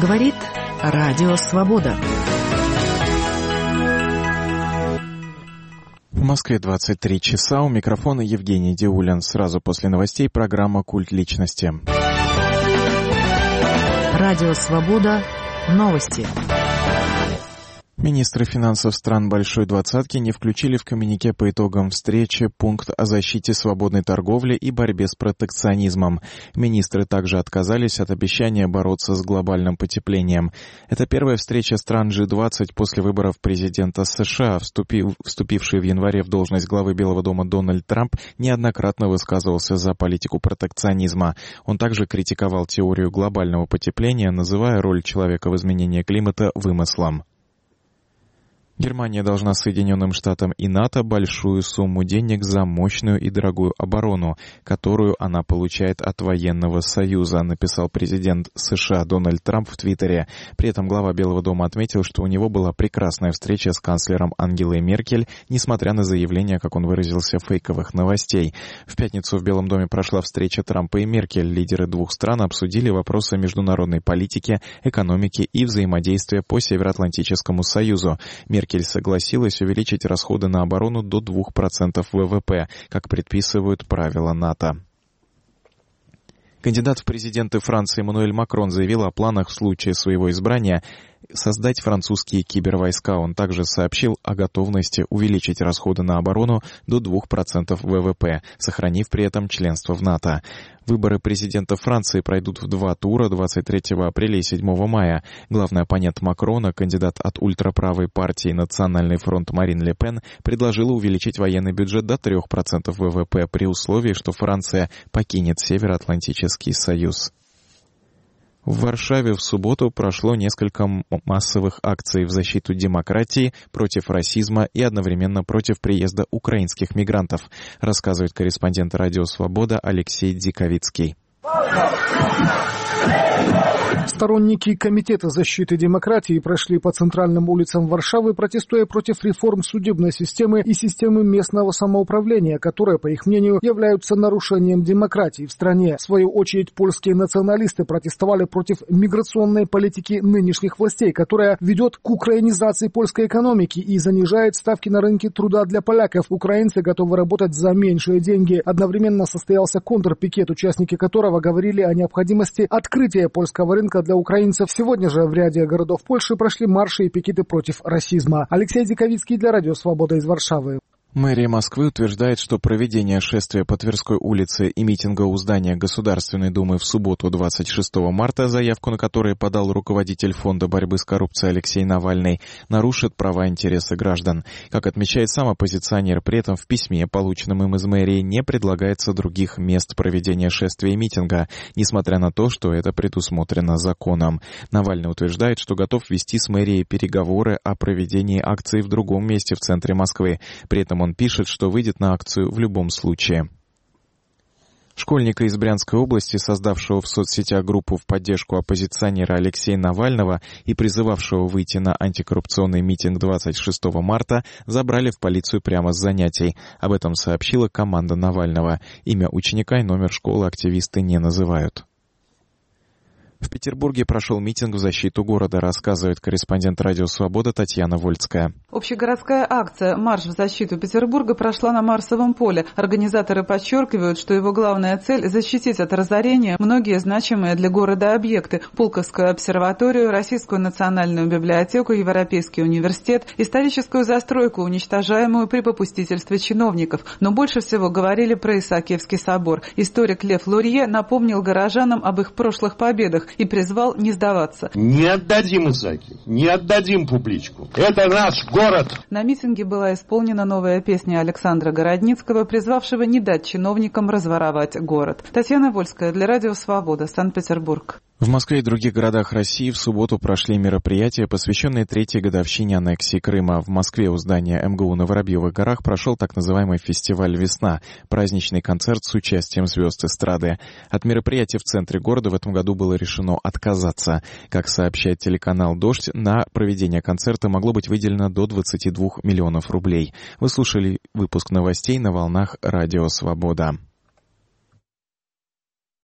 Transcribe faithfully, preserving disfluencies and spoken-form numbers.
Говорит Радио Свобода. В Москве двадцать три часа. У микрофона Евгений Диулин. Сразу после новостей программа «Культ личности». Радио Свобода. Новости. Министры финансов стран Большой Двадцатки не включили в коммюнике по итогам встречи пункт о защите свободной торговли и борьбе с протекционизмом. Министры также отказались от обещания бороться с глобальным потеплением. Это первая встреча стран джи двадцать после выборов президента США. Вступив, вступивший в январе в должность главы Белого дома Дональд Трамп неоднократно высказывался за политику протекционизма. Он также критиковал теорию глобального потепления, называя роль человека в изменении климата вымыслом. Германия должна Соединенным Штатам и НАТО большую сумму денег за мощную и дорогую оборону, которую она получает от военного союза, написал президент США Дональд Трамп в Твиттере. При этом глава Белого дома отметил, что у него была прекрасная встреча с канцлером Ангелой Меркель, несмотря на заявление, как он выразился, фейковых новостей. В пятницу в Белом доме прошла встреча Трампа и Меркель. Лидеры двух стран обсудили вопросы международной политики, экономики и взаимодействия по Североатлантическому союзу. Меркель согласилась увеличить расходы на оборону до двух процентов вэ вэ пэ, как предписывают правила НАТО. Кандидат в президенты Франции Эммануэль Макрон заявил о планах в случае своего избрания создать французские кибервойска. Он также сообщил о готовности увеличить расходы на оборону до двух процентов вэ вэ пэ, сохранив при этом членство в НАТО. Выборы президента Франции пройдут в два тура двадцать третьего апреля и седьмого мая. Главный оппонент Макрона, кандидат от ультраправой партии «Национальный фронт» Марин Ле Пен, предложила увеличить военный бюджет до трех процентов вэ вэ пэ при условии, что Франция покинет Североатлантический союз. В Варшаве в субботу прошло несколько массовых акций в защиту демократии, против расизма и одновременно против приезда украинских мигрантов, рассказывает корреспондент Радио Свобода Алексей Диковицкий. Сторонники Комитета защиты демократии прошли по центральным улицам Варшавы, протестуя против реформ судебной системы и системы местного самоуправления, которые, по их мнению, являются нарушением демократии в стране. В свою очередь, польские националисты протестовали против миграционной политики нынешних властей, которая ведет к украинизации польской экономики и занижает ставки на рынке труда для поляков. Украинцы готовы работать за меньшие деньги. Одновременно состоялся контрпикет, участники которого говорили о необходимости открытия польского рынка для украинцев. Сегодня же в ряде городов Польши прошли марши и пикеты против расизма. Алексей Диковицкий для Радио Свобода из Варшавы. Мэрия Москвы утверждает, что проведение шествия по Тверской улице и митинга у здания Государственной Думы в субботу двадцать шестого марта, заявку на которое подал руководитель Фонда борьбы с коррупцией Алексей Навальный, нарушит права и интересы граждан. Как отмечает сам оппозиционер, при этом в письме, полученном им из мэрии, не предлагается других мест проведения шествия и митинга, несмотря на то, что это предусмотрено законом. Навальный утверждает, что готов вести с мэрией переговоры о проведении акции в другом месте в центре Москвы. При этом он пишет, что выйдет на акцию в любом случае. Школьника из Брянской области, создавшего в соцсетях группу в поддержку оппозиционера Алексея Навального и призывавшего выйти на антикоррупционный митинг двадцать шестого марта, забрали в полицию прямо с занятий. Об этом сообщила команда Навального. Имя ученика и номер школы активисты не называют. В Петербурге прошел митинг в защиту города, рассказывает корреспондент Радио Свобода Татьяна Вольская. Общегородская акция «Марш в защиту Петербурга» прошла на Марсовом поле. Организаторы подчеркивают, что его главная цель – защитить от разорения многие значимые для города объекты – Пулковскую обсерваторию, Российскую национальную библиотеку, Европейский университет, историческую застройку, уничтожаемую при попустительстве чиновников. Но больше всего говорили про Исаакиевский собор. Историк Лев Лурье напомнил горожанам об их прошлых победах и призвал не сдаваться. Не отдадим Исаакиев, не отдадим публичку. Это наш город. На митинге была исполнена новая песня Александра Городницкого, призвавшего не дать чиновникам разворовать город. Татьяна Вольская для Радио Свобода, Санкт-Петербург. В Москве и других городах России в субботу прошли мероприятия, посвященные третьей годовщине аннексии Крыма. В Москве у здания эм гэ у на Воробьевых горах прошел так называемый фестиваль «Весна» — праздничный концерт с участием звезд эстрады. От мероприятия в центре города в этом году было решено отказаться. Как сообщает телеканал «Дождь», на проведение концерта могло быть выделено до двадцати двух миллионов рублей. Вы слушали выпуск новостей на волнах Радио Свобода.